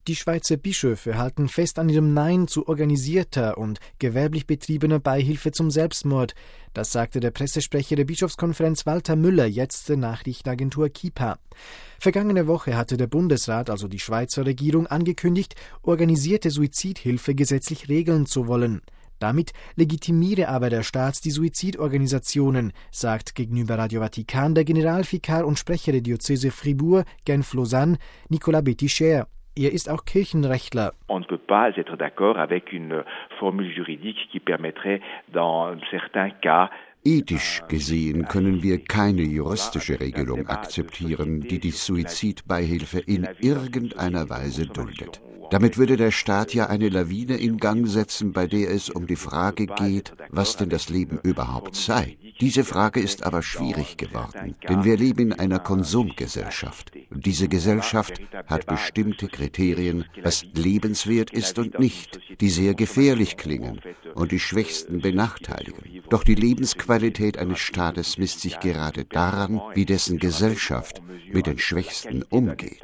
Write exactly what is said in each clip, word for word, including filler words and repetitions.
Die Schweizer Bischöfe halten fest an ihrem Nein zu organisierter und gewerblich betriebener Beihilfe zum Selbstmord. Das sagte der Pressesprecher der Bischofskonferenz Walter Müller jetzt der Nachrichtenagentur Kipa. Vergangene Woche hatte der Bundesrat, also die Schweizer Regierung, angekündigt, organisierte Suizidhilfe gesetzlich regeln zu wollen. Damit legitimiere aber der Staat die Suizidorganisationen, sagt gegenüber Radio Vatikan der Generalvikar und Sprecher der Diözese Fribourg, Genf-Lausanne, Nicolas Béticher. Er ist auch Kirchenrechtler. On ne peut pas être d'accord avec une formule juridique qui permettrait dans certains cas. Ethisch gesehen können wir keine juristische Regelung akzeptieren, die die Suizidbeihilfe in irgendeiner Weise duldet. Damit würde der Staat ja eine Lawine in Gang setzen, bei der es um die Frage geht, was denn das Leben überhaupt sei. Diese Frage ist aber schwierig geworden, denn wir leben in einer Konsumgesellschaft. Und diese Gesellschaft hat bestimmte Kriterien, was lebenswert ist und nicht, die sehr gefährlich klingen und die Schwächsten benachteiligen. Doch die Lebensqualität eines Staates misst sich gerade daran, wie dessen Gesellschaft mit den Schwächsten umgeht.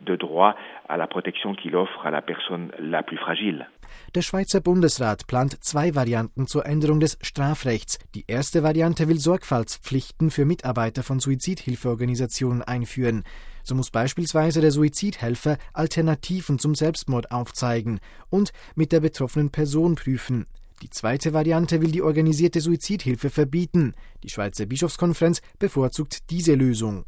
Der Schweizer Bundesrat plant zwei Varianten zur Änderung des Strafrechts. Die erste Variante will Sorgfaltspflichten für Mitarbeiter von Suizidhilfeorganisationen einführen. So muss beispielsweise der Suizidhelfer Alternativen zum Selbstmord aufzeigen und mit der betroffenen Person prüfen. Die zweite Variante will die organisierte Suizidhilfe verbieten. Die Schweizer Bischofskonferenz bevorzugt diese Lösung.